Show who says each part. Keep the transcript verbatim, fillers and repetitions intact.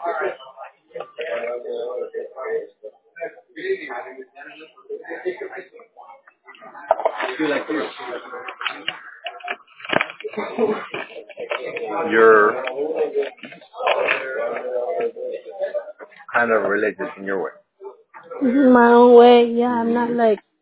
Speaker 1: You're kind of religious in your way.
Speaker 2: My own way, yeah, I'm not
Speaker 1: Hmm.
Speaker 2: like